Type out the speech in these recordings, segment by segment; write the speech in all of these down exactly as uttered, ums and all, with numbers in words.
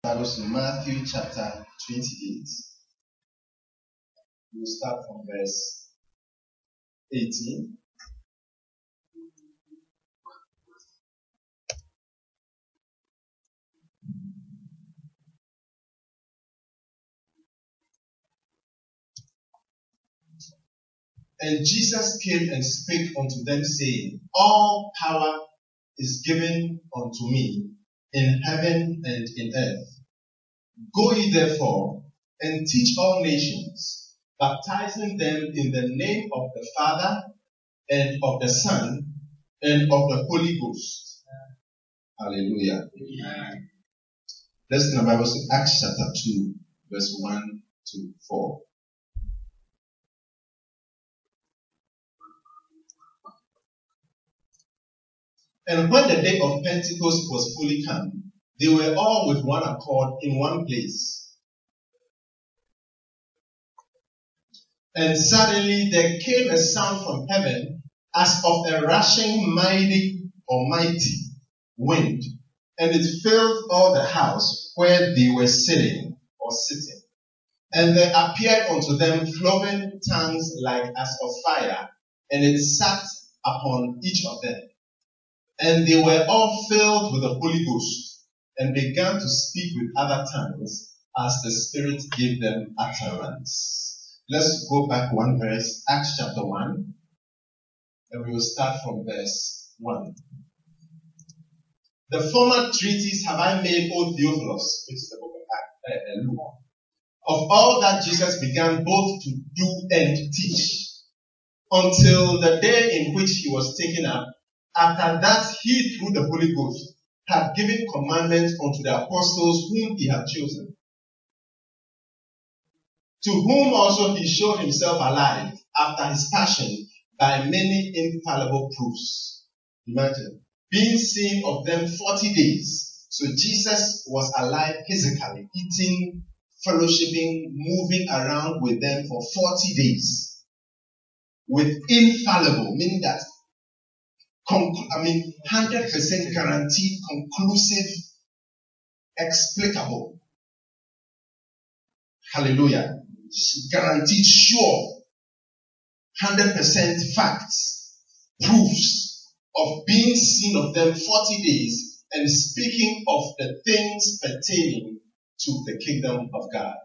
Bibles in Matthew chapter twenty-eight. We'll start from verse eighteen. And Jesus came and spake unto them, saying, All power is given unto me in heaven and in earth. Go ye therefore and teach all nations, baptizing them in the name of the Father and of the Son and of the Holy Ghost. Hallelujah. Amen. Let's turn our Bibles to Acts chapter two, verse one to four. And when the day of Pentecost was fully come, they were all with one accord in one place. And suddenly there came a sound from heaven as of a rushing mighty or mighty wind, and it filled all the house where they were sitting or sitting. And there appeared unto them cloven tongues like as of fire, and it sat upon each of them. And they were all filled with the Holy Ghost, and began to speak with other tongues as the Spirit gave them utterance. Let's go back one verse, Acts chapter one, and we will start from verse one. The former treatise have I made, O Theophilus, which is the book of uh, Luke, of all that Jesus began both to do and teach, until the day in which he was taken up. After that, he, through the Holy Ghost, had given commandments unto the apostles whom he had chosen, to whom also he showed himself alive after his passion by many infallible proofs. Imagine, being seen of them forty days. So Jesus was alive physically, eating, fellowshipping, moving around with them for forty days. With infallible, meaning that Conclu- I mean, one hundred percent guaranteed, conclusive, explicable. Hallelujah. Guaranteed, sure. one hundred percent facts, proofs of being seen of them forty days and speaking of the things pertaining to the kingdom of God.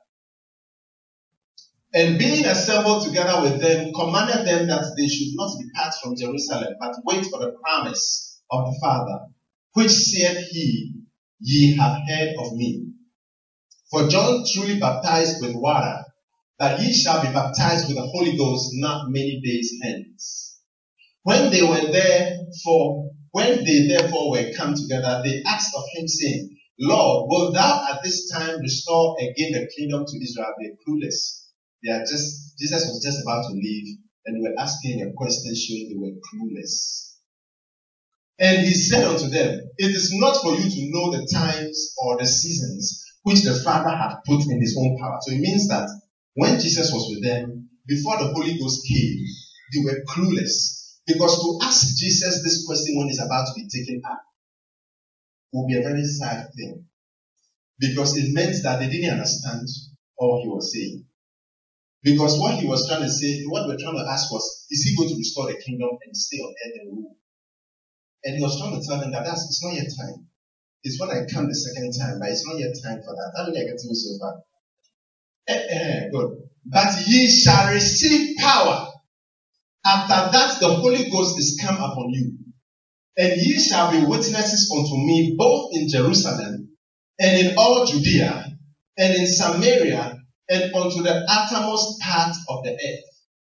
And being assembled together with them, commanded them that they should not depart from Jerusalem, but wait for the promise of the Father, which said he, Ye have heard of me. For John truly baptized with water, but ye shall be baptized with the Holy Ghost not many days hence. When they were there for, when they therefore were come together, they asked of him, saying, Lord, wilt thou at this time restore again the kingdom to Israel? They are clueless. They are just, Jesus was just about to leave, and they were asking a question showing they were clueless. And he said unto them, It is not for you to know the times or the seasons which the Father had put in his own power. So it means that when Jesus was with them, before the Holy Ghost came, they were clueless. Because to ask Jesus this question when he's about to be taken up will be a very sad thing. Because it meant that they didn't understand all he was saying. Because what he was trying to say, what we were trying to ask was, is he going to restore the kingdom and stay on earth and rule? And he was trying to tell them that that's, it's not yet time. It's when I come the second time, but it's not yet time for that. How many are getting me so far? Eh, eh, good. But ye shall receive power. After that, the Holy Ghost is come upon you. And ye shall be witnesses unto me both in Jerusalem and in all Judea and in Samaria and unto the uttermost part of the earth.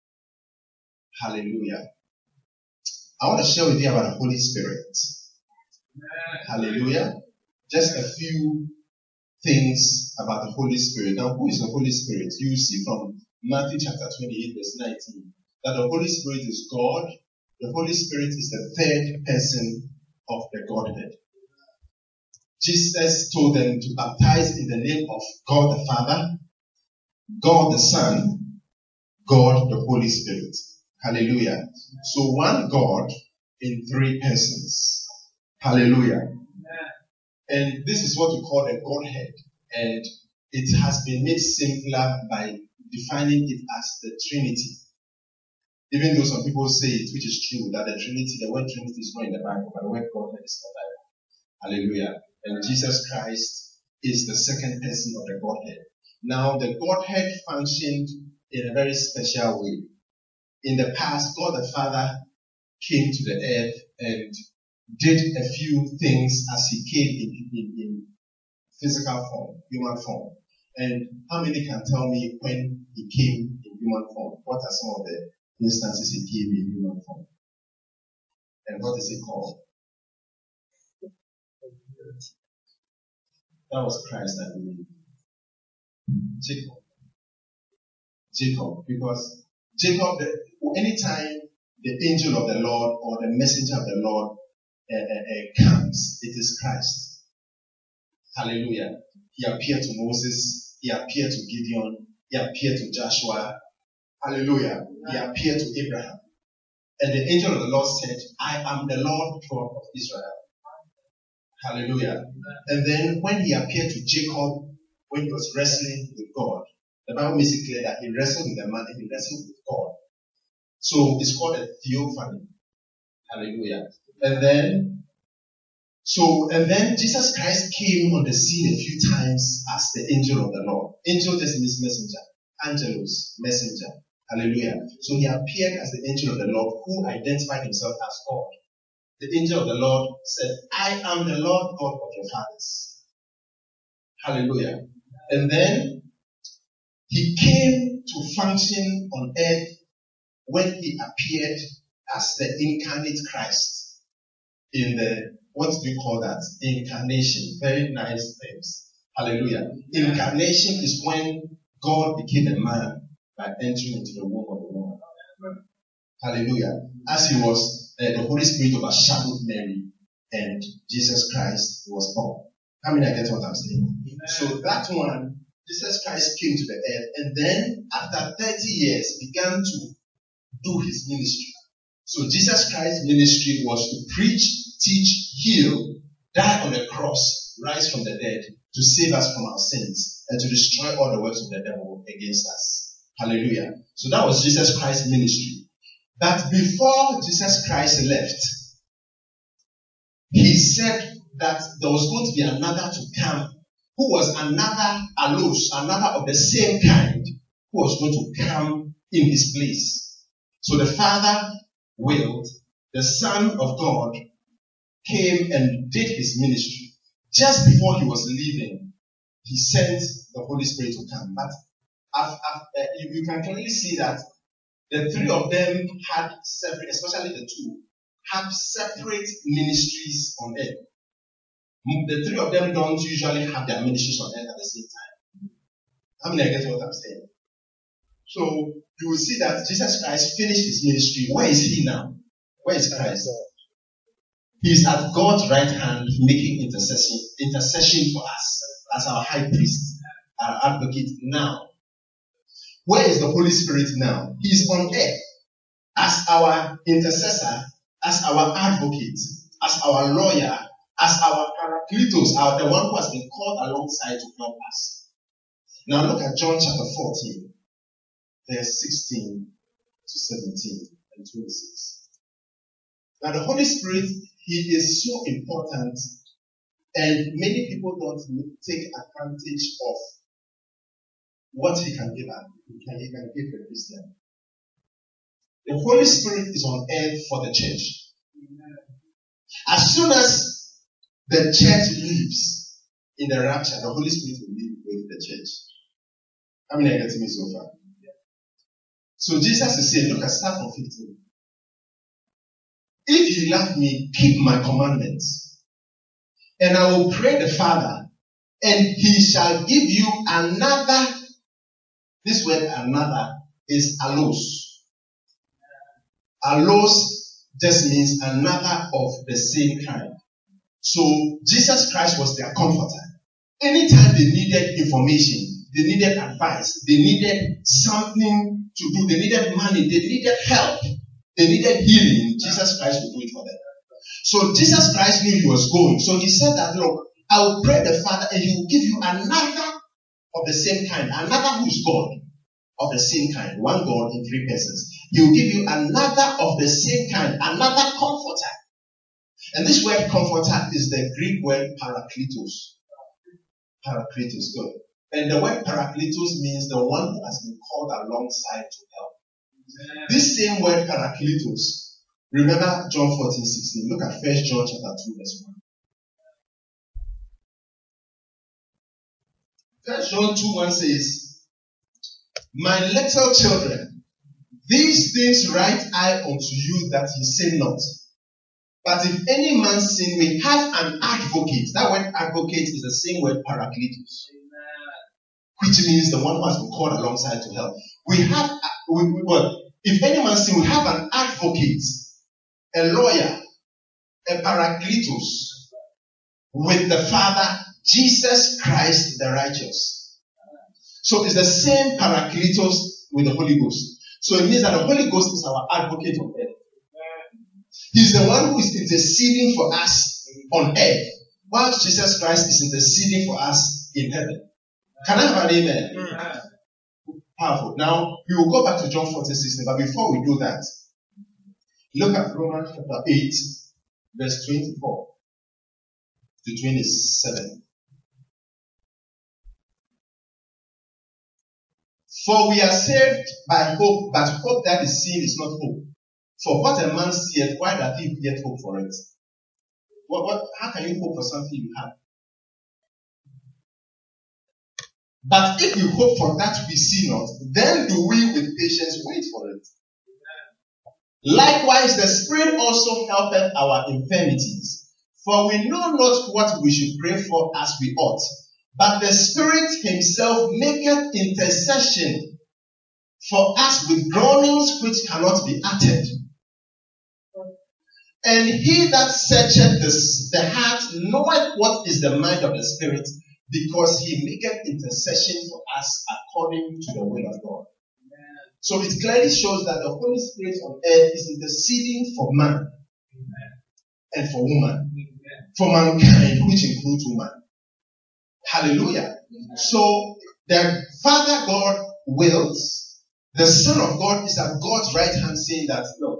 Hallelujah. I want to share with you about the Holy Spirit. Hallelujah. Just a few things about the Holy Spirit. Now, who is the Holy Spirit? You will see from Matthew chapter twenty-eight, verse nineteen, that the Holy Spirit is God. The Holy Spirit is the third person of the Godhead. Jesus told them to baptize in the name of God the Father, God the Son, God the Holy Spirit. Hallelujah. So one God in three persons. Hallelujah. And this is what we call a Godhead. And it has been made simpler by defining it as the Trinity. Even though some people say it, which is true, that the Trinity, the word Trinity is not in the Bible, but the word Godhead is in the Bible. Hallelujah. And Jesus Christ is the second person of the Godhead. Now, the Godhead functioned in a very special way. In the past, God the Father came to the earth and did a few things as he came in, in, in physical form, human form. And how many can tell me when he came in human form? What are some of the instances he came in human form? And what is it called? That was Christ, I believe. Jacob. Jacob. Because Jacob, anytime the angel of the Lord or the messenger of the Lord uh, uh, uh, comes, it is Christ. Hallelujah. He appeared to Moses. He appeared to Gideon. He appeared to Joshua. Hallelujah. He appeared to Abraham. And the angel of the Lord said, I am the Lord God of Israel. Hallelujah. And then when he appeared to Jacob, when he was wrestling with God, the Bible makes it clear that he wrestled with a man and he wrestled with God. So it's called a theophany. Hallelujah. And then, so, and then Jesus Christ came on the scene a few times as the angel of the Lord. Angel just means messenger. Angelos, messenger. Hallelujah. So he appeared as the angel of the Lord who identified himself as God. The angel of the Lord said, I am the Lord God of your fathers. Hallelujah. And then he came to function on earth when he appeared as the incarnate Christ in the, what do you call that? Incarnation. Very nice names. Hallelujah. Incarnation is when God became a man by entering into the womb of the woman. Hallelujah. As he was, uh, the Holy Spirit overshadowed Mary and Jesus Christ was born. How many I get what I'm saying? Amen. So that one, Jesus Christ came to the earth and then after thirty years began to do his ministry. So Jesus Christ's ministry was to preach, teach, heal, die on the cross, rise from the dead to save us from our sins and to destroy all the works of the devil against us. Hallelujah. So that was Jesus Christ's ministry. But before Jesus Christ left, he said that there was going to be another to come who was another allos, another of the same kind, who was going to come in his place. So the Father willed, the Son of God came and did his ministry. Just before he was leaving, he sent the Holy Spirit to come. But I've, I've, uh, you, you can clearly see that the three of them had separate, especially the two, have separate ministries on earth. The three of them don't usually have their ministries on earth at the same time. How many I get what I'm saying? So you will see that Jesus Christ finished his ministry. Where is he now? Where is Christ? He's at God's right hand making intercession, intercession for us as our high priest, our advocate now. Where is the Holy Spirit now? He's on earth as our intercessor, as our advocate, as our lawyer, as our parakletos, our, the one who has been called alongside to help us. Now look at John chapter fourteen, verse sixteen to seventeen and twenty-six. Now the Holy Spirit, he is so important and many people don't take advantage of what he can give us. He can, he can give a Christian. The Holy Spirit is on earth for the church. As soon as the church leaves in the rapture, the Holy Spirit will leave with the church. How many are getting me so far? So Jesus is saying, look at start from fifteen. If you love me, keep my commandments. And I will pray the Father, and he shall give you another. This word another is allos. Allos just means another of the same kind. So Jesus Christ was their comforter. Anytime they needed information, they needed advice, they needed something to do, they needed money, they needed help, they needed healing, Jesus Christ would do it for them. So Jesus Christ knew he was going. So he said that, look, I will pray the Father and he will give you another of the same kind, another who is God of the same kind, one God in three persons. He will give you another of the same kind, another comforter. And this word comforter is the Greek word parakletos. Parakletos, good. And the word parakletos means the one who has been called alongside to help. Yeah. This same word parakletos, remember John fourteen sixteen. Look at First John chapter two, verse one. First John two one says, "My little children, these things write I unto you that ye sin not. But if any man sin, we have an advocate." That word advocate is the same word parakletos, which means the one who has been called alongside to help. We have, we, we, well, if any man sin, we have an advocate, a lawyer, a parakletos with the Father, Jesus Christ the righteous. So it's the same parakletos with the Holy Ghost. So it means that the Holy Ghost is our advocate on earth. He's the one who is interceding for us on earth, while Jesus Christ is interceding for us in heaven. Can I have an amen? Mm-hmm. Powerful. Now, we will go back to John fourteen sixteen, but before we do that, look at Romans chapter eight, verse twenty-four to twenty-seven. For we are saved by hope, but hope that is seen is not hope. For what a man seeth, why doth he yet hope for it? What, what, how can you hope for something you have? But if we hope for that we see not, then do we with patience wait for it. Likewise, the Spirit also helpeth our infirmities. For we know not what we should pray for as we ought. But the Spirit himself maketh intercession for us with groanings which cannot be uttered. And he that searcheth the, the heart knoweth what is the mind of the Spirit, because he maketh intercession for us according to the will of God. Amen. So it clearly shows that the Holy Spirit on earth is interceding for man. Amen. And for woman. Amen. For mankind, which includes woman. Hallelujah. Amen. So the Father God wills. The Son of God is at God's right hand saying that, look,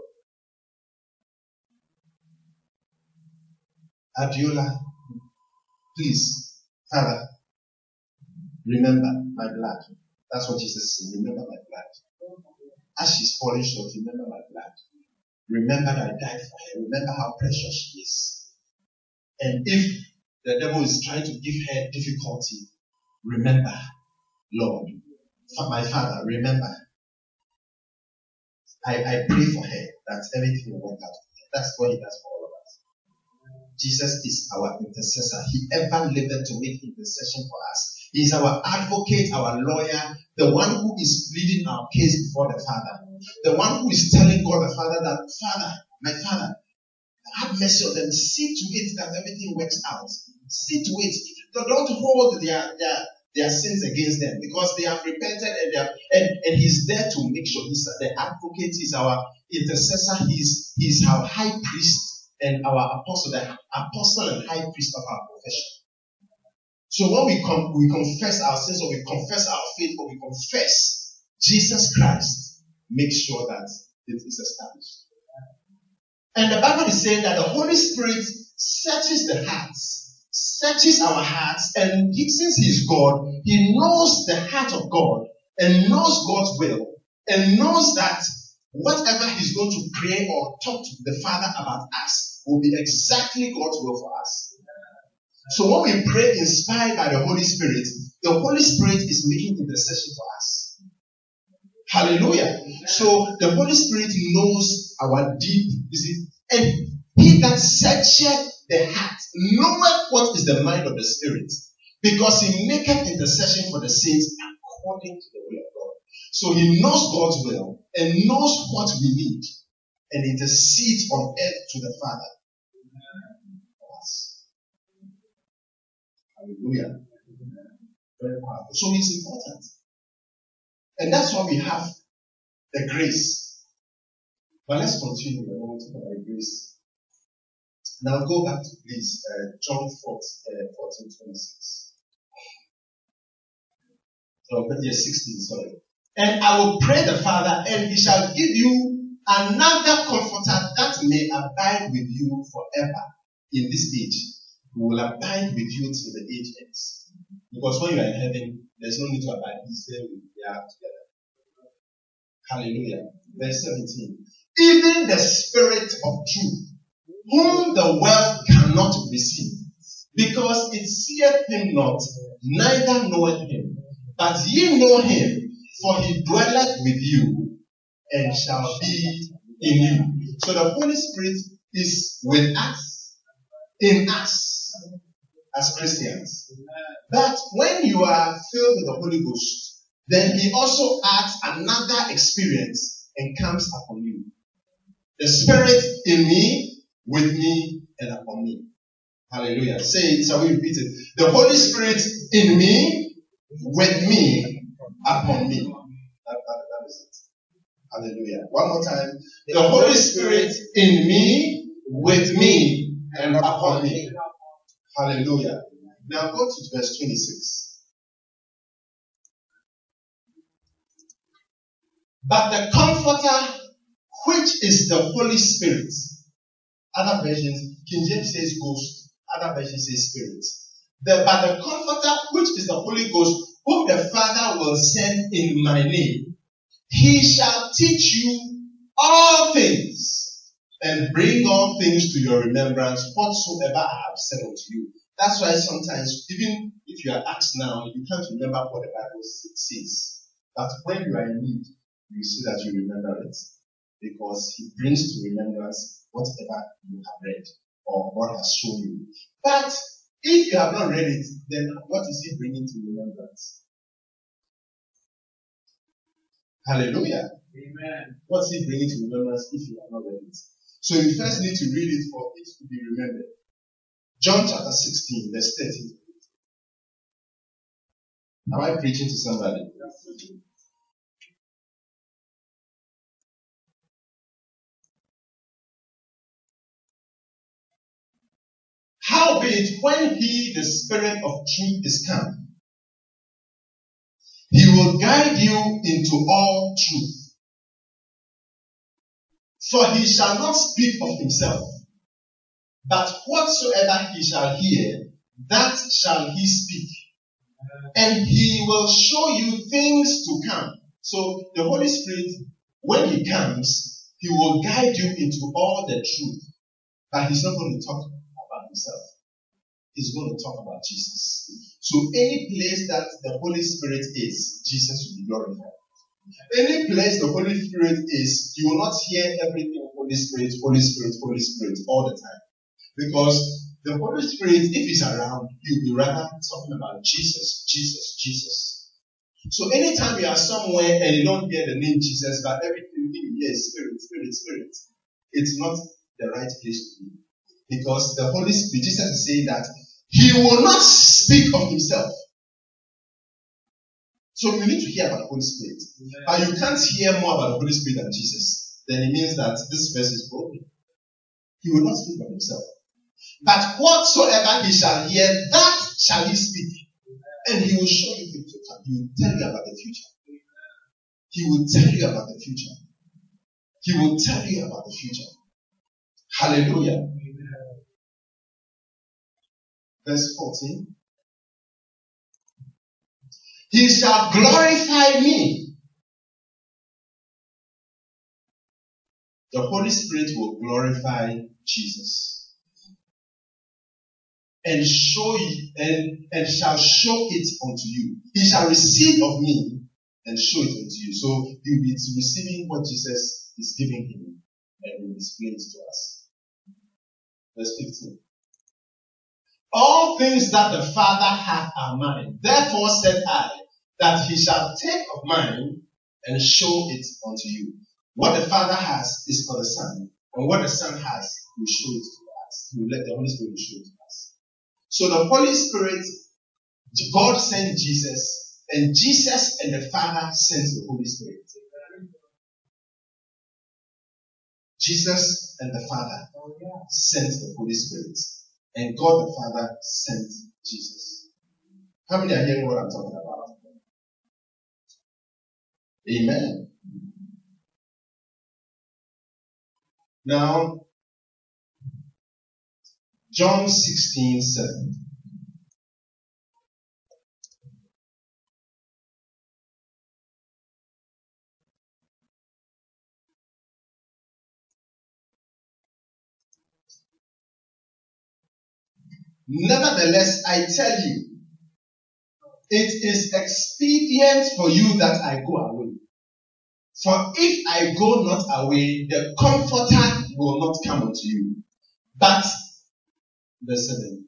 Adiola, please, Father, remember my blood. That's what Jesus said. Remember my blood. As she's falling short, remember my blood. Remember that I died for her. Remember how precious she is. And if the devil is trying to give her difficulty, remember, Lord, my Father, remember. I, I pray for her that everything will work out for her. That's what he does for all of us. Jesus is our intercessor. He ever lived to make intercession for us. He is our advocate, our lawyer, the one who is pleading our case before the Father. The one who is telling God the Father that, Father, my Father, have mercy on them. See to it that everything works out. See to it. Don't hold their, their, their sins against them, because they have repented and they have, and, and he's there to make sure. He's the advocate, he's our intercessor, he's, he's our high priest and our apostle, the apostle and high priest of our profession. So when we come, we confess our sins, or we confess our faith, or we confess Jesus Christ, make sure that it is established. And the Bible is saying that the Holy Spirit searches the hearts, searches our hearts, and he, since he is God, he knows the heart of God and knows God's will and knows that whatever he's going to pray or talk to the Father about us will be exactly God's will for us. So when we pray inspired by the Holy Spirit, the Holy Spirit is making intercession for us. Hallelujah. So the Holy Spirit knows our deep, you see, and he that searcheth the heart knoweth what is the mind of the Spirit, because he maketh intercession for the saints according to the will of God. So he knows God's will and knows what we need, and intercedes on earth to the Father for us. Hallelujah. Very powerful. So it's important. And that's why we have the grace. But let's continue. We're going to talk about the grace. Now go back to please uh, John fourteen, twenty-six. Oh, yes, sixteen, sorry. And I will pray the Father, and he shall give you another comforter that may abide with you forever in this age. He will abide with you till the age ends. Because when you are in heaven, there's no need to abide. He's there with you together. Hallelujah. Verse seventeen. Even the Spirit of truth, whom the world cannot receive, because it seeth him not, neither knoweth him. But ye know him, for he dwelleth with you, and shall be in you. So the Holy Spirit is with us, in us, as Christians. But when you are filled with the Holy Ghost, then he also adds another experience and comes upon you. The Spirit in me, with me, and upon me. Hallelujah. Say it, shall we repeat it? The Holy Spirit in me, with me, upon me. That, that, that is it. Hallelujah. One more time. The Holy Spirit in me, with me, and upon me. Hallelujah. Now go to verse twenty-six. But the Comforter, which is the Holy Spirit. Other versions, King James says ghost. Other versions say spirit. The, but the Comforter, which is the Holy Ghost, whom the Father will send in my name, he shall teach you all things and bring all things to your remembrance whatsoever I have said unto you. That's why sometimes, even if you are asked now, you can't remember what the Bible says. But when you are in need, you see that you remember it. Because he brings to remembrance whatever you have read or God has shown you. But if you have not read it, then what is he bringing to remembrance? Hallelujah. Amen. What's he bringing to remembrance if you have not read it? So you first need to read it for it to be remembered. John chapter sixteen, verse thirteen. Am I preaching to somebody? Howbeit, when he, the Spirit of truth, is come, he will guide you into all truth. For he shall not speak of himself, but whatsoever he shall hear, that shall he speak. And he will show you things to come. So the Holy Spirit, when he comes, he will guide you into all the truth. But he's not going to talk about himself. He's going to talk about Jesus. So any place that the Holy Spirit is, Jesus will be glorified. Any place the Holy Spirit is, you will not hear everything Holy Spirit, Holy Spirit, Holy Spirit all the time. Because the Holy Spirit, if he's around, he'll be rather talking about Jesus, Jesus, Jesus. So anytime you are somewhere and you don't hear the name Jesus, but everything you hear is Spirit, Spirit, Spirit, it's not the right place to be. Because the Holy Spirit, Jesus is saying that he will not speak of himself. So you need to hear about the Holy Spirit. Amen. But you can't hear more about the Holy Spirit than Jesus. Then it means that this verse is broken. He will not speak of himself. But whatsoever he shall hear, that shall he speak. And he will show you the future. He will tell you about the future. He will tell you about the future. He will tell you about the future. Hallelujah. Verse fourteen. He shall glorify me. The Holy Spirit will glorify Jesus. And show you, and, and shall show it unto you. He shall receive of me and show it unto you. So you'll be receiving what Jesus is giving him and will display it to us. Verse fifteen. All things that the Father hath are mine. Therefore said I, that he shall take of mine and show it unto you. What the Father has is for the Son. And what the Son has, he will show it to us. He will let the Holy Spirit show it to us. So the Holy Spirit, God sent Jesus, and Jesus and the Father sent the Holy Spirit. Jesus and the Father sent the Holy Spirit. And God the Father sent Jesus. How many are hearing what I'm talking about? Amen. Now, John sixteen seven. Nevertheless, I tell you, it is expedient for you that I go away. For if I go not away, the Comforter will not come unto you. But, verse seven,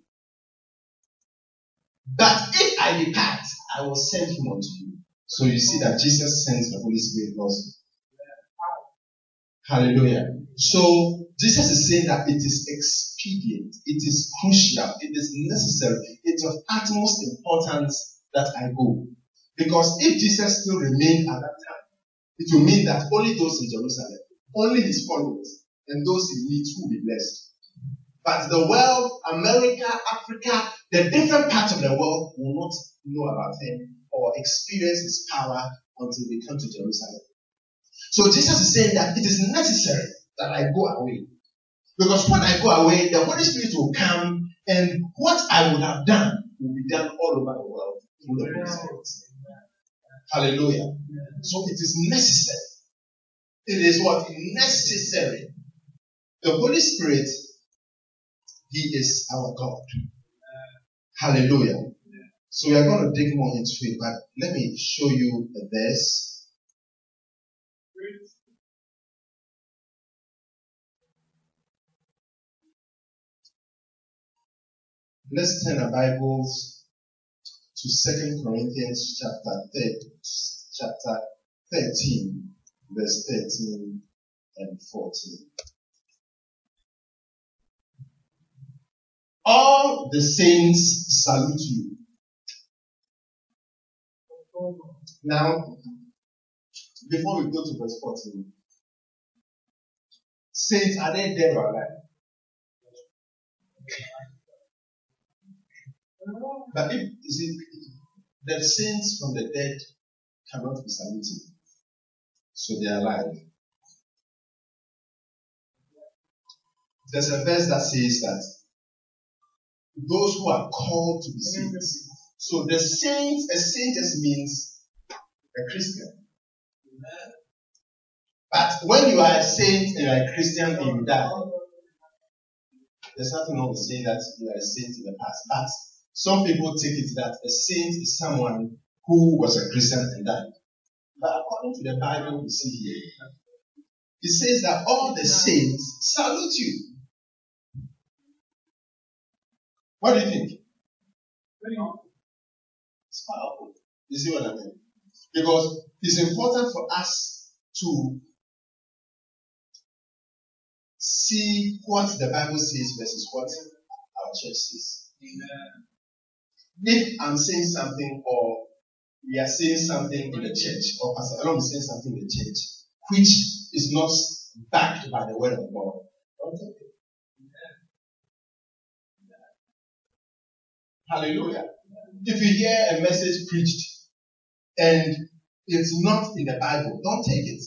but if I depart, I will send him unto you. So you see that Jesus sends the Holy Spirit also. Hallelujah. So Jesus is saying that it is expedient, it is crucial, it is necessary, it's of utmost importance that I go. Because if Jesus still remained at that time, it will mean that only those in Jerusalem, only his followers, and those he meets will be blessed. But the world, America, Africa, the different parts of the world will not know about him or experience his power until they come to Jerusalem. So Jesus is saying that it is necessary that I go away. Because when I go away, the Holy Spirit will come, and what I would have done will be done all over the world through the Holy Spirit. Hallelujah. So it is necessary. It is what? Necessary. The Holy Spirit, he is our God. Hallelujah. So we are going to dig more into it, but let me show you a verse. Let's turn our Bibles to Second Corinthians chapter thirteen, chapter thirteen, verse thirteen and fourteen. All the saints salute you. Now, before we go to verse fourteen, saints, are they dead or alive? But if you see, the saints from the dead cannot be saluted, so they are alive. There's a verse that says that those who are called to be saints. So the saints, a saint just means a Christian. But when you are a saint and you are a Christian and you die, there's nothing wrong with saying that you are a saint in the past. But some people take it that a saint is someone who was a Christian and died. But according to the Bible we see here, it says that all the saints salute you. What do you think? It's powerful. You see what I mean? Because it's important for us to see what the Bible says versus what our church says. Amen. If I'm saying something, or we are saying something in the church, or Pastor Elon is saying something in the church, which is not backed by the word of God, don't take it. Hallelujah. If you hear a message preached and it's not in the Bible, don't take it.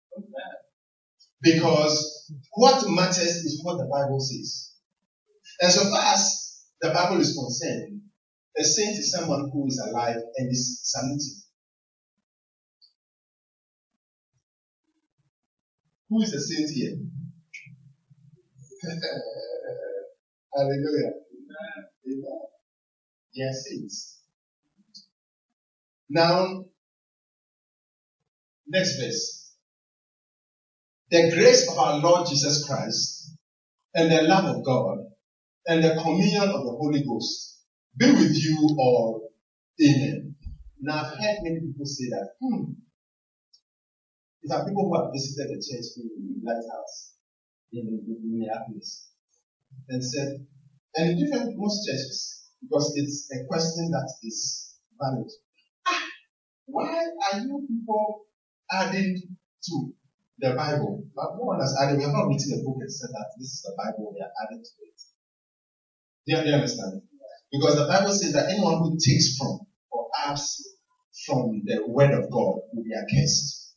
Because what matters is what the Bible says. And so far as the Bible is concerned, a saint is someone who is alive and is saluted. Who is a saint here? Hallelujah. Amen. They are saints. Now, next verse. The grace of our Lord Jesus Christ and the love of God and the communion of the Holy Ghost be with you all. Amen. Now, I've heard many people say that, hmm, these are people who have visited the church in the Lighthouse in Minneapolis and said, and in different most churches, because it's a question that is valid. Ah, why are you people adding to the Bible? But no one has added. We have not written a book and said that this is the Bible, we are adding to it. Do you, do you understand? Because the Bible says that anyone who takes from or adds from the word of God will be accursed.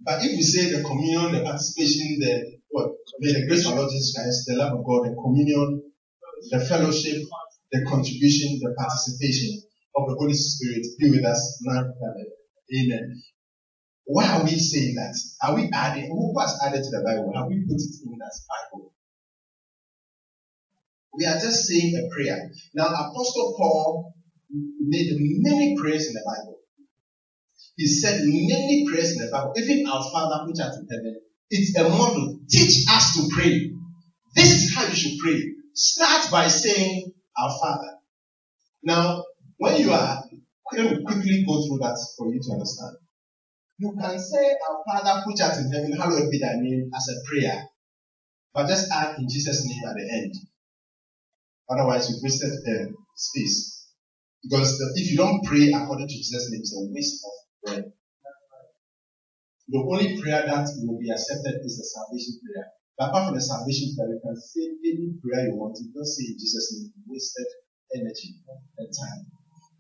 But if we say the communion, the participation, the what, may the grace of our Lord Jesus Christ, the love of God, the communion, the fellowship, the contribution, the participation of the Holy Spirit be with us now. Amen. Why are we saying that? Are we adding? Who has added to the Bible? Have we put it in as Bible? We are just saying a prayer. Now, Apostle Paul made many prayers in the Bible. He said many prayers in the Bible. Even our Father which art in heaven. It's a model. Teach us to pray. This is how you should pray. Start by saying, Our Father. Now, when you are, let me quickly go through that for you to understand. You can say, Our Father which art in heaven, hallowed be thy name, as a prayer. But just add in Jesus' name at the end. Otherwise, you've wasted uh, space. Because the, if you don't pray according to Jesus' name, it's a waste of prayer. The only prayer that will be accepted is the salvation prayer. But apart from the salvation prayer, you can say any prayer you want. You don't say in Jesus' name, you wasted energy and time.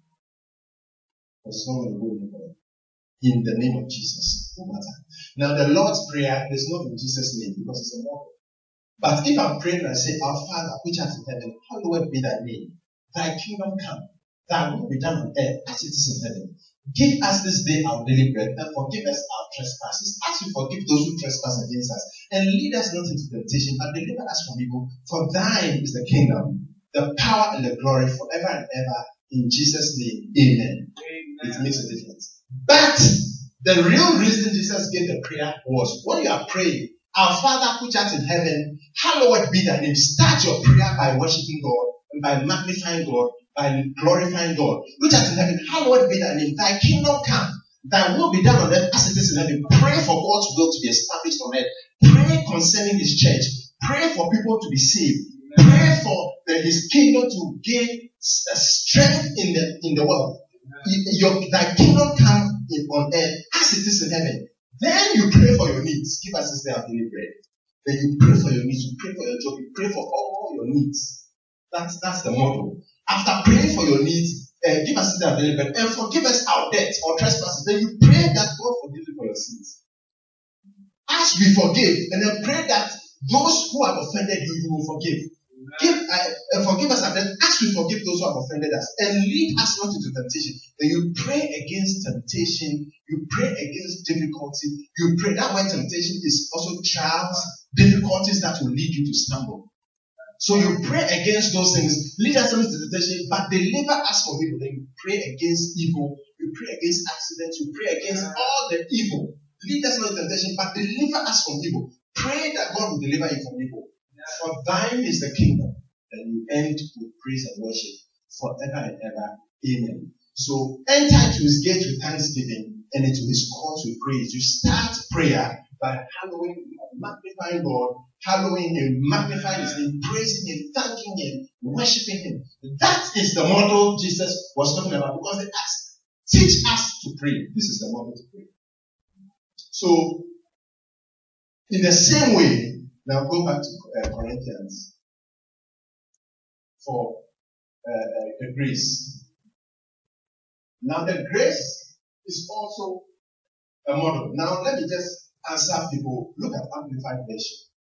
There's no one in the name of Jesus, no matter. Now, the Lord's Prayer is not in Jesus' name because it's a model. But if I'm praying and I say, Our Father, which art in heaven, hallowed be thy name. Thy kingdom come. Thy will be done on earth as it is in heaven. Give us this day our daily bread and forgive us our trespasses as we forgive those who trespass against us. And lead us not into temptation, but deliver us from evil. For thine is the kingdom, the power and the glory forever and ever. In Jesus' name, amen. Amen. It makes a difference. But the real reason Jesus gave the prayer was when you are praying, Our Father which art in heaven, hallowed be thy name. Start your prayer by worshiping God and by magnifying God, by glorifying God. Which art in heaven, hallowed be thy name. Thy kingdom come. Thy will be done on earth as it is in heaven. Pray for God's will to be established on earth. Pray concerning His church. Pray for people to be saved. Pray for the, His kingdom to gain strength in the in the world. Your, thy kingdom come in, on earth as it is in heaven. Then you pray for your needs. Give us this day our daily bread. Then you pray for your needs. You pray for your job. You pray for all your needs. That's that's the model. After praying for your needs, uh, give us this day our daily bread and forgive us our debts or trespasses. Then you pray that God forgive you for your sins. As we forgive, and then pray that those who have offended you, you will forgive. Give, uh, uh, forgive us our debts as we forgive those who have offended us, and lead us not into temptation. Then you pray against temptation. You pray against difficulty. You pray. That word temptation is also trials, difficulties that will lead you to stumble. So you pray against those things. Lead us not into temptation, but deliver us from evil. Then you pray against evil. You pray against accidents. You pray against all the evil. Lead us not into temptation, but deliver us from evil. Pray that God will deliver you from evil. For thine is the kingdom. Then you end with praise and worship forever and ever. Amen. So enter into His gates with thanksgiving and into His courts with praise. You start prayer by hallowing, magnifying God, hallowing Him, magnifying His name, praising Him, thanking Him, worshiping Him. That is the model Jesus was talking about, because they asked, teach us to pray. This is the model to pray. So, in the same way, now go back to uh, Corinthians for uh, uh, the grace. Now the grace is also a model. Now let me just answer people. Look at Amplified Version.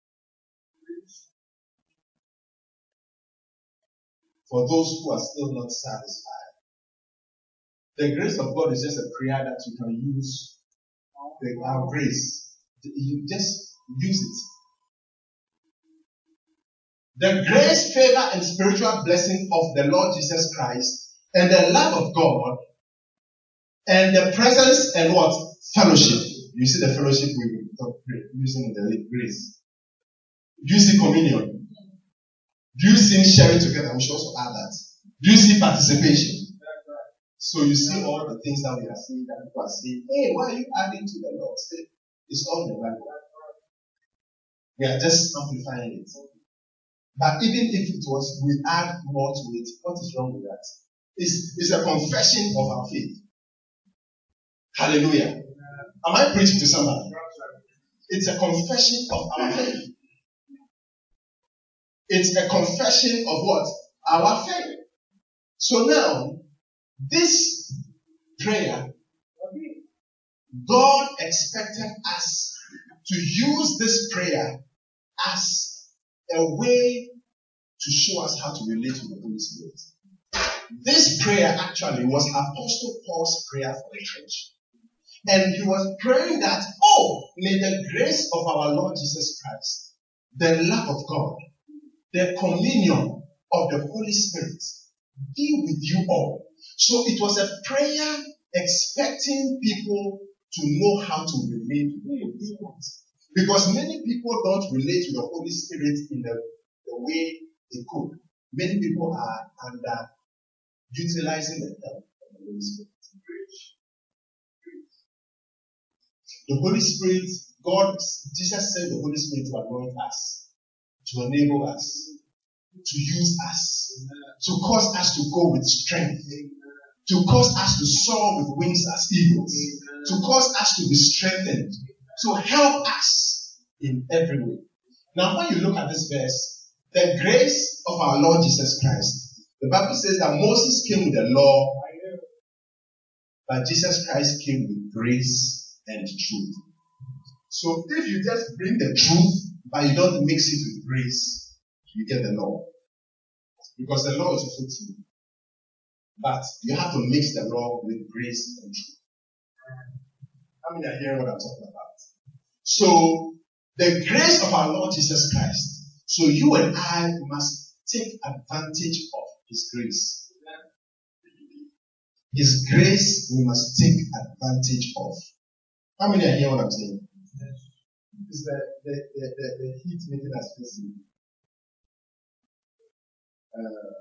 For those who are still not satisfied. The grace of God is just a prayer that you can use. The, our grace. You just use it. The grace, favor, and spiritual blessing of the Lord Jesus Christ, and the love of God, and the presence and what? Fellowship. You see the fellowship we were using in the grace. Do you see communion? Do you see sharing together? We should also add that. Do you see participation? So you see all the things that we are seeing, that people are saying, hey, why are you adding to the Lord's Day? It's all in the Bible. We are just amplifying it. But even if it was, we add more to it, what is wrong with that? It's, it's a confession of our faith. Hallelujah. Am I preaching to somebody? It's a confession of our faith. It's a confession of what? Our faith. So now, this prayer, God expected us to use this prayer as a way to show us how to relate with the Holy Spirit. This prayer actually was Apostle Paul's prayer for the church. And he was praying that, oh, may the grace of our Lord Jesus Christ, the love of God, the communion of the Holy Spirit be with you all. So it was a prayer expecting people to know how to relate with the Holy Spirit. Because many people don't relate with the Holy Spirit in the, the way they could. Many people are under utilizing the help of the Holy Spirit. The Holy Spirit, God, Jesus said the Holy Spirit to anoint us, to enable us, to use us, to cause us to go with strength, to cause us to soar with wings as eagles, to cause us to be strengthened, to help us in every way. Now, when you look at this verse, the grace of our Lord Jesus Christ, the Bible says that Moses came with the law, but Jesus Christ came with grace and truth. So if you just bring the truth, but you don't mix it with grace, you get the law. Because the law is also true. But you have to mix the law with grace and truth. How many are hearing what I'm talking about? So, the grace of our Lord Jesus Christ. So you and I must take advantage of His grace. His grace we must take advantage of. How many are hearing what I'm saying? Is the, the, the, the, the heat making us feel sleepy? Uh,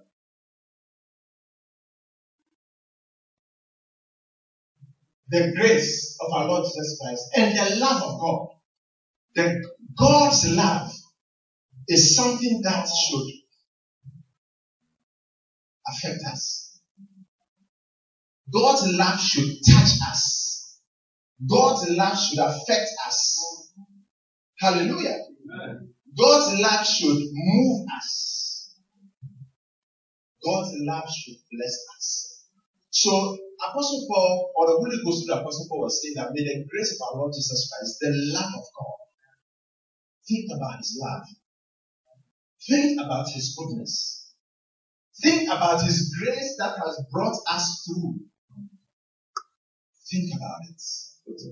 the grace of our Lord Jesus Christ and the love of God. The God's love is something that should affect us. God's love should touch us. God's love should affect us. Hallelujah. Amen. God's love should move us. God's love should bless us. So, Apostle Paul, or the Holy Ghost through the Apostle Paul was saying that may the grace of our Lord Jesus Christ, the love of God, think about His love. Think about His goodness. Think about His grace that has brought us through. Think about it.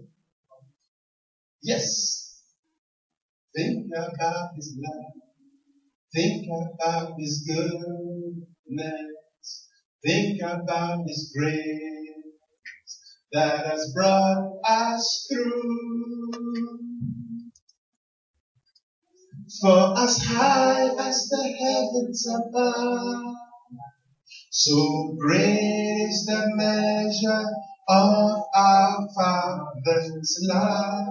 Yes. Think about His love. Think about His goodness. Think about His grace that has brought us through. For as high as the heavens above, so great is the measure of our Father's love.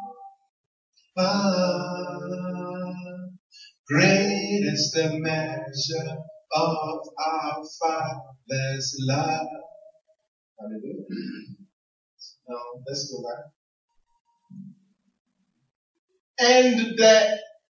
Ah, great is the measure of our Father's love. Hallelujah. Now, let's go back. And the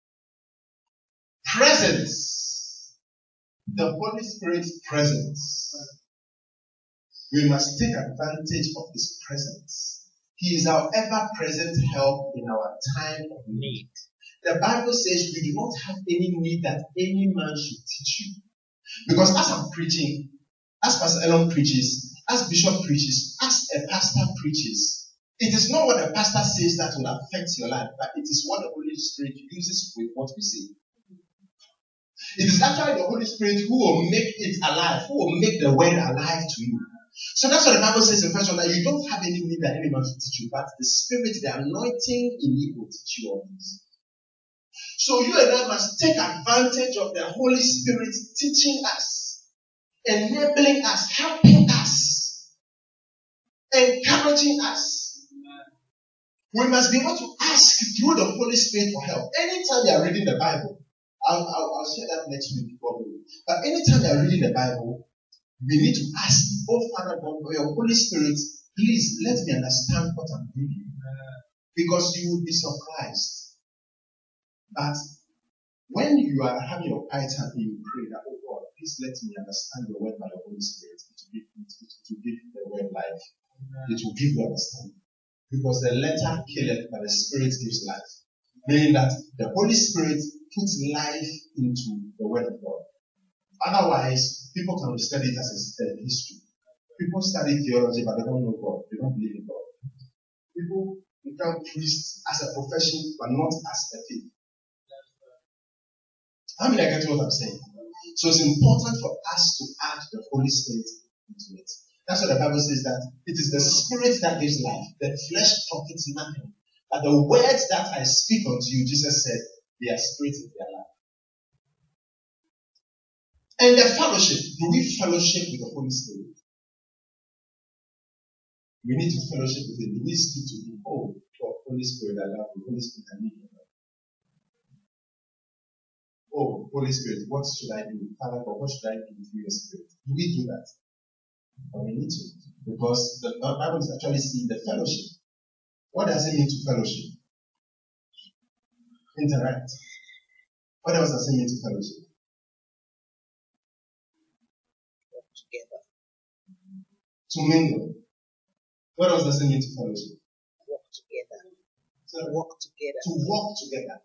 presence, the Holy Spirit's presence, we must take advantage of His presence. He is our ever-present help in our time of need. The Bible says we do not have any need that any man should teach you. Because as I'm preaching, as Pastor Elon preaches, as Bishop preaches, as a pastor preaches, it is not what the pastor says that will affect your life, but it is what the Holy Spirit uses with what we say. It is actually the Holy Spirit who will make it alive, who will make the word alive to you. So that's what the Bible says in First John, that you don't have any need that any man should teach you, but the Spirit, the anointing in you will teach you all this. So you and I must take advantage of the Holy Spirit teaching us, enabling us, helping us, encouraging us. We must be able to ask through the Holy Spirit for help. Anytime you are reading the Bible, I'll, I'll, I'll share that next week probably. But anytime you are reading the Bible, we need to ask, oh Father God, for your Holy Spirit, please let me understand what I'm reading. Because you will be surprised. But when you are having your quiet time, you pray that, oh God, please let me understand your word by the Holy Spirit. It will give, it will give the word life. It will give you understanding. Because the letter killeth, but the Spirit gives life. Meaning that the Holy Spirit puts life into the Word of God. Otherwise, people can study it as a history. People study theology, but they don't know God. They don't believe in God. People become priests as a profession, but not as a faith. How many are getting what I'm saying? So it's important for us to add the Holy Spirit into it. That's what the Bible says, that it is the Spirit that gives life. The flesh profits nothing. But the words that I speak unto you, Jesus said, they are spirit and they are life. And the fellowship, do we fellowship with the Holy Spirit? We need to fellowship with Him. We need to speak to Him. Oh, Holy Spirit, I love you. Holy Spirit, I need you. Oh, Holy Spirit, what should I do? Father God, what should I do through your Spirit? Do we do that? But we need to. Because the Bible is actually seeing the fellowship. What does it mean to fellowship? Interact. What else does it mean to fellowship? Work together. To mingle. What else does it mean to fellowship? Walk together. So, walk together. To walk together.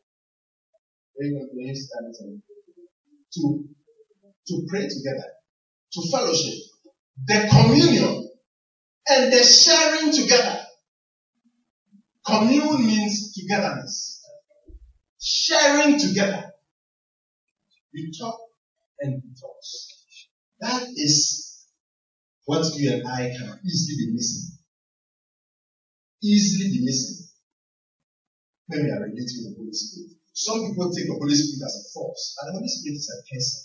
To, to pray together. To fellowship. The communion and the sharing together. Commune means togetherness. Sharing together. You talk and you talk. That is what you and I can easily be missing. Easily be missing when we are relating to the Holy Spirit. Some people take the Holy Spirit as a force, but the Holy Spirit is a person.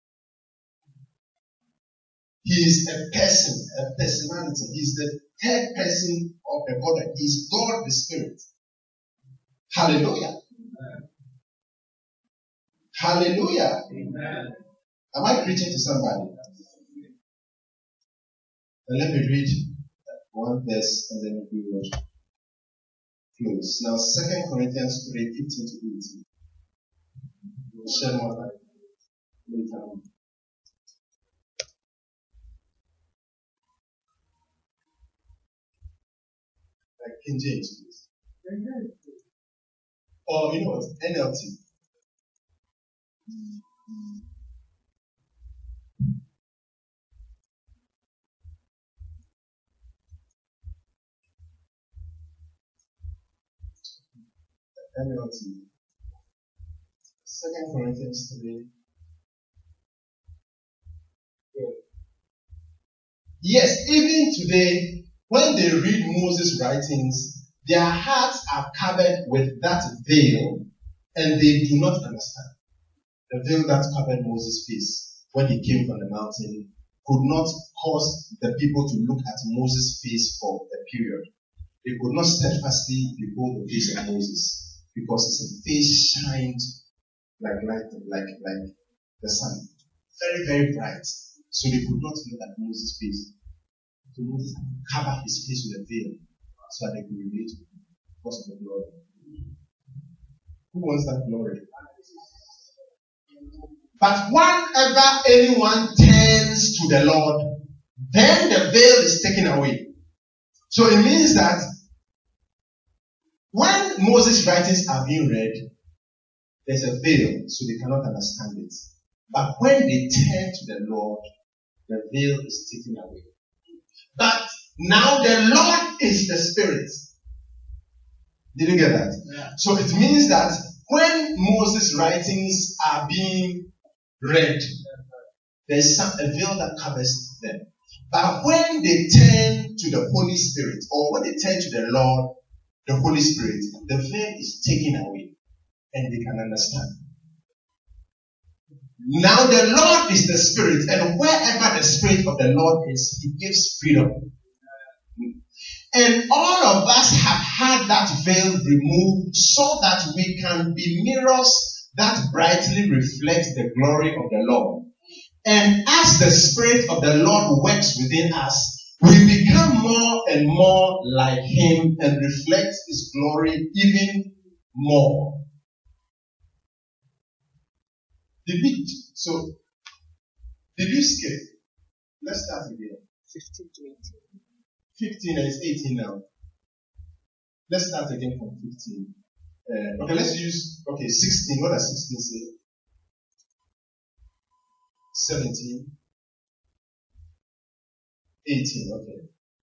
He is a person, a personality. He is the third person of the Godhead. He is God the Spirit. Hallelujah. Amen. Hallelujah. Amen. Am I preaching to somebody? And let me read one verse and then we will close. Now, Second Corinthians three, fifteen to eighteen. We'll share more light later on. Like King James, please. Or, you know what? N L T. N L T. Second Corinthians three. Good. Yes, even today, when they read Moses' writings, their hearts are covered with that veil, and they do not understand. The veil that covered Moses' face when he came from the mountain could not cause the people to look at Moses' face for a period. They could not steadfastly behold the face of Moses because his face shined like light, like like the sun, very very bright. So they could not look at Moses' face. So Moses covered his face with a veil so that they could relate to him because of the glory. Who wants that glory? But whenever anyone turns to the Lord, then the veil is taken away. So it means that when Moses' writings are being read, there's a veil, so they cannot understand it. But when they turn to the Lord, the veil is taken away. But now the Lord is the Spirit. Did you get that? Yeah. So it means that when Moses' writings are being read, there's some, a veil that covers them. But when they turn to the Holy Spirit, or when they turn to the Lord, the Holy Spirit, the veil is taken away and they can understand. Now the Lord is the Spirit, and wherever the Spirit of the Lord is, He gives freedom. And all of us have had that veil removed so that we can be mirrors that brightly reflect the glory of the Lord. And as the Spirit of the Lord works within us, we become more and more like Him and reflect His glory even more. Did we, so, did you skip? Let's start again. fifteen to eighteen. fifteen and it's eighteen now. Let's start again from fifteen. Uh, okay, let's use, okay, sixteen. What does sixteen say? seventeen. eighteen, okay.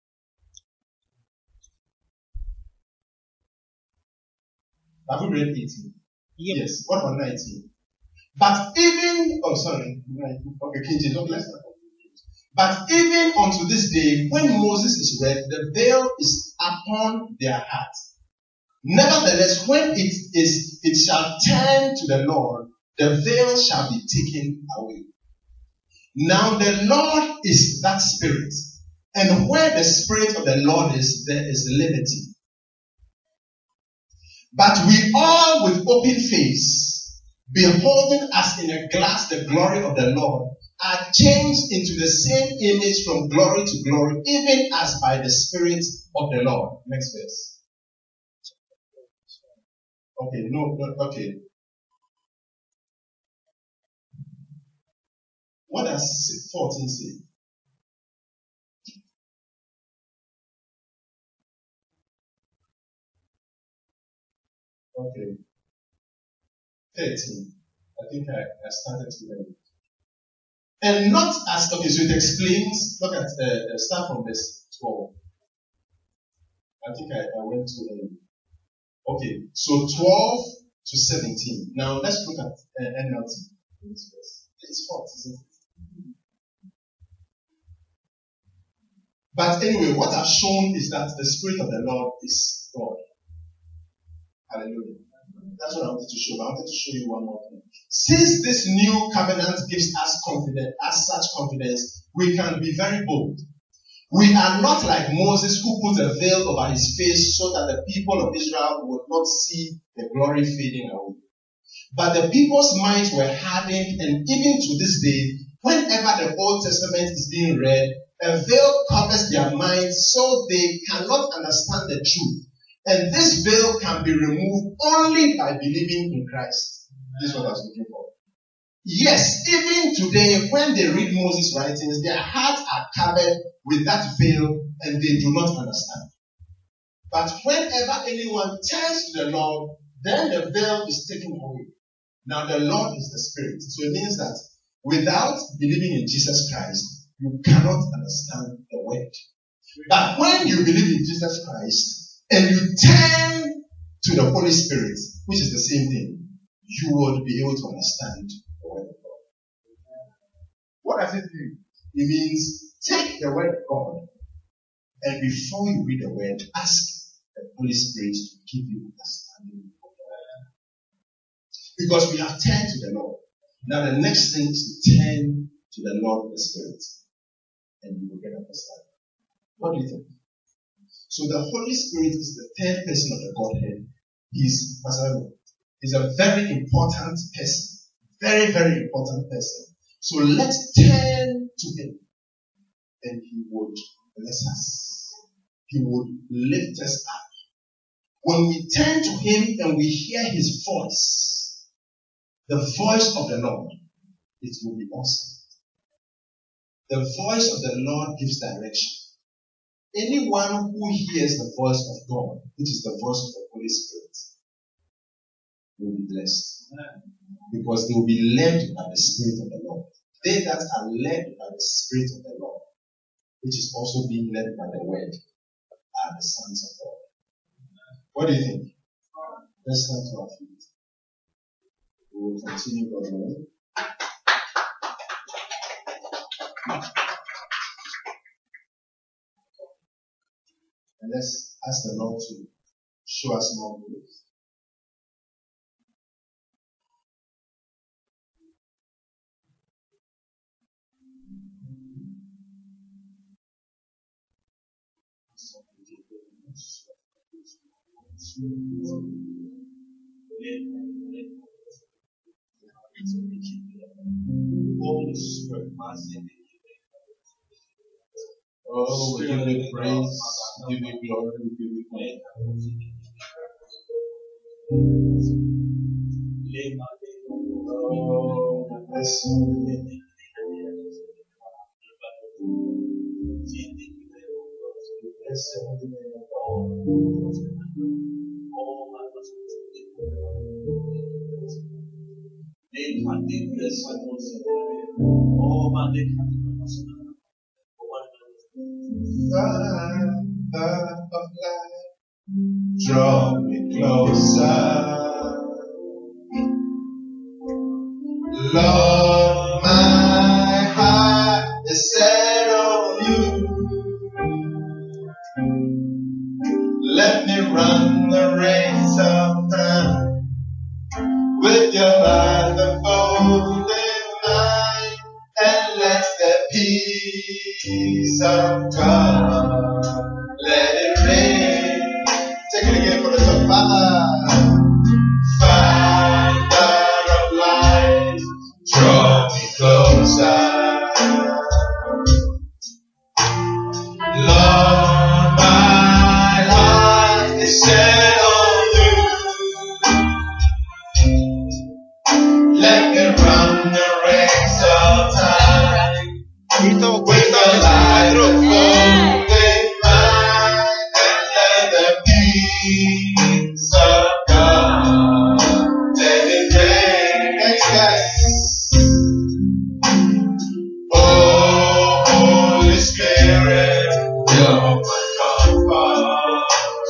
Have we read eighteen? Yep. Yes. What about nineteen? But even, oh sorry, okay, King James, okay, let's start. But even unto this day, when Moses is read, the veil is upon their hearts. Nevertheless, when it is, it shall turn to the Lord, the veil shall be taken away. Now the Lord is that Spirit, and where the Spirit of the Lord is, there is liberty. But we all with open face, beholding as in a glass the glory of the Lord, are changed into the same image from glory to glory, even as by the Spirit of the Lord. Next verse. Okay, no, no, okay. What does fourteen say? Okay. thirteen. I think I, I started to read it. And not as, okay, so it explains, look at, uh, uh, start from verse twelve. I think I, I went to early. Okay, so twelve to seventeen. Now let's look at uh, N L T in this verse. It's hot, isn't it? But anyway, what I've shown is that the Spirit of the Lord is God. Hallelujah. That's what I wanted to show. I wanted to show you one more thing. Since this new covenant gives us confidence, as such confidence, we can be very bold. We are not like Moses, who put a veil over his face so that the people of Israel would not see the glory fading away. But the people's minds were hardened, and even to this day, whenever the Old Testament is being read, a veil covers their minds so they cannot understand the truth. And this veil can be removed only by believing in Christ. This is what I was looking for. Yes, even today, when they read Moses' writings, their hearts are covered with that veil and they do not understand. But whenever anyone turns to the Lord, then the veil is taken away. Now the Lord is the Spirit. So it means that without believing in Jesus Christ, you cannot understand the word. But when you believe in Jesus Christ, and you turn to the Holy Spirit, which is the same thing, you would be able to understand the word of God. What does it do? It means take the word of God, and before you read the word, ask the Holy Spirit to give you understanding of the word. Because we have turned to the Lord. Now the next thing is to turn to the Lord of the Spirit, and you will get understanding. What do you think? So the Holy Spirit is the third person of the Godhead. He's, he's a very important person. Very, very important person. So let's turn to him. And he would bless us. He would lift us up. When we turn to him and we hear his voice, the voice of the Lord, it will be awesome. The voice of the Lord gives direction. Anyone who hears the voice of God, which is the voice of the Holy Spirit, will be blessed. Because they will be led by the Spirit of the Lord. They that are led by the Spirit of the Lord, which is also being led by the Word, are the sons of God. What do you think? Let's stand to our feet. We will continue God's word. And let's ask the Lord to show us more grace. Holy Spirit, oh, we give you praise, we give you glory, we give you glory. Oh, bless you. Bless your holy name, O Father of life, draw me closer. Lord, my heart is set on you. Let me run the race of time with your heart unfolding mine, and let the peace of God let it rain. Take it again for the top. Father of light, draw me closer. Lord, my heart is set on you. Let me run the race of time with the light of golden mind, and let the peace of God let it rain. Next guys. Oh, Holy Spirit, you're my comfort.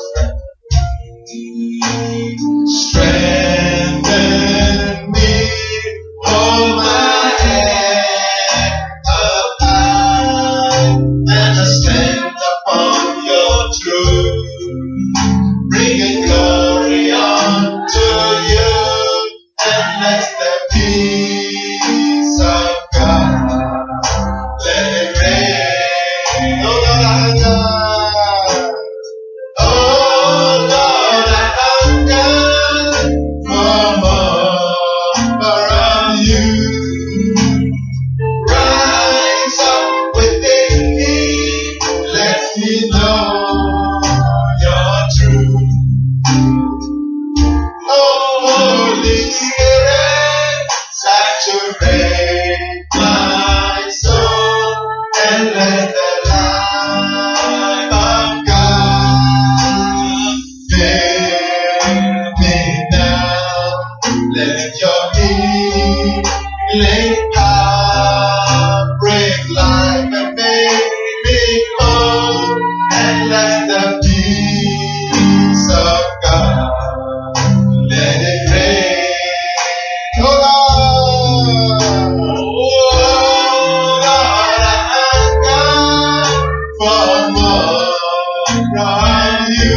Strengthen me, hold my head up high, and I stand upon your truth, bringing glory unto you, and let the peace of God let it rain. Oh Lord, I hunger. Oh Lord, I hunger for more of you. Rise up within me, let me know your truth. Oh Holy Spirit, saturate my soul, and let the light of God fill me now. Let your healing power bring life and make me whole, and let the peace of God let it rain. Oh Lord, oh Lord, I hunger for more of you.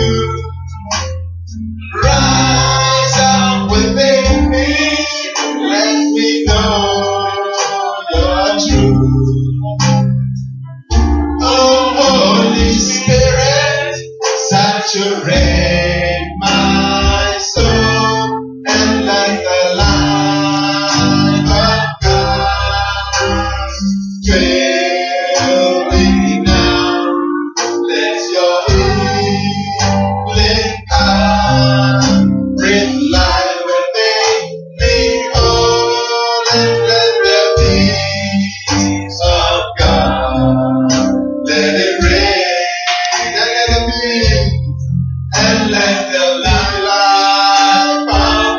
Rise up within me, let me know your truth. Oh Holy Spirit, saturate my soul, and let the light of God fill me now. Let your healing power bring life and make me whole, and let the peace of God let it rain. Let it be, and let the light of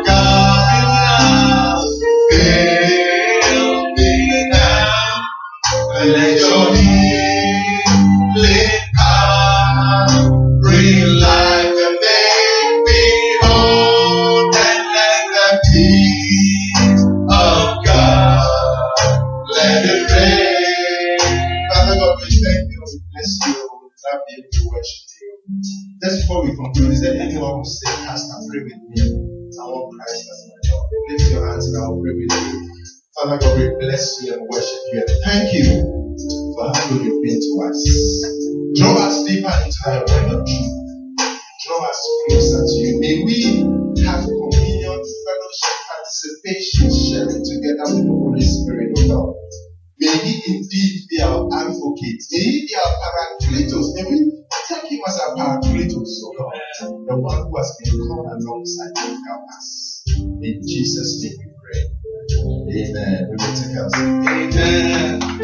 God fill me now. And let your healing power bring life and make me whole, and let the peace of God let it rain. Father God, we thank you, we bless you, we love you, we worship you. Just before we conclude, is there anyone who say, Pastor, pray with me? I want Christ as my Lord. Lift your hands and I'll pray with you. Father God, we bless you and worship you and thank you for how good you've been to us. Draw us deeper into thy word of truth. Draw us closer to you. May we have communion, fellowship, participation, sharing together with the Holy Spirit of God. May he indeed be our advocate. May he be our paracletos. May we take him as our paracletos, oh God, the one who has been called alongside to help us. In Jesus' name we pray. Amen. We will take us. Amen.